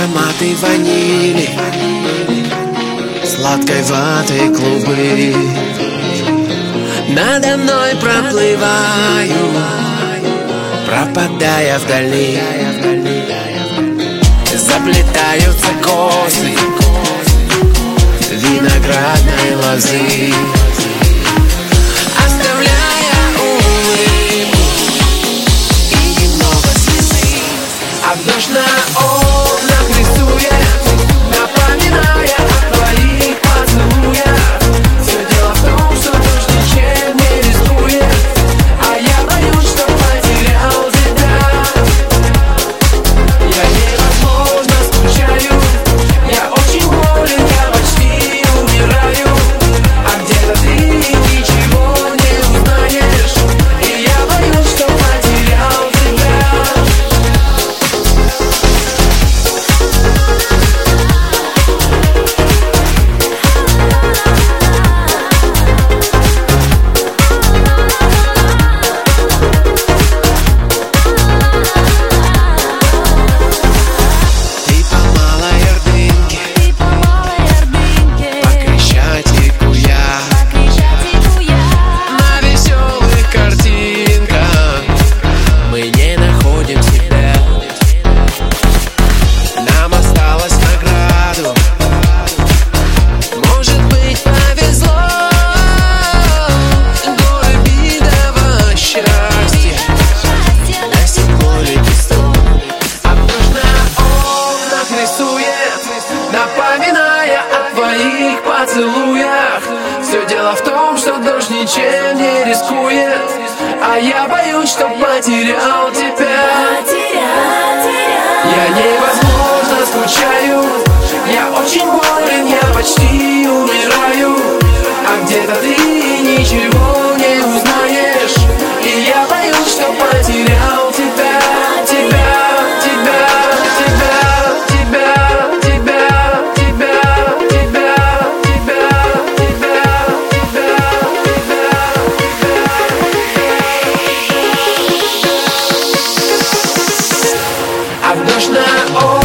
Ароматы ванили, сладкой ваты клубы надо мной проплываю, пропадая вдали. Заплетаются косы виноградной лозы, оставляя улыбку и немного слезы. А дождь на окнах рисует, напоминая о твоих поцелуях. Все дело в том, что дождь ничем не рискует, а я боюсь, что потерял тебя. Я невозможно скучаю, я очень болен, я почти умираю. А где-то ты ничего не узнаешь, и я боюсь, что потерял тебя. Напоминая о твоих поцелуях. Все дело в том, что дождь ничем не рискует, а я боюсь, что потерял тебя. Я невозможно скучаю, я очень болен, я почти умираю. А где-то ты ничего не узнаешь, и я боюсь, что потерял тебя. А дождь на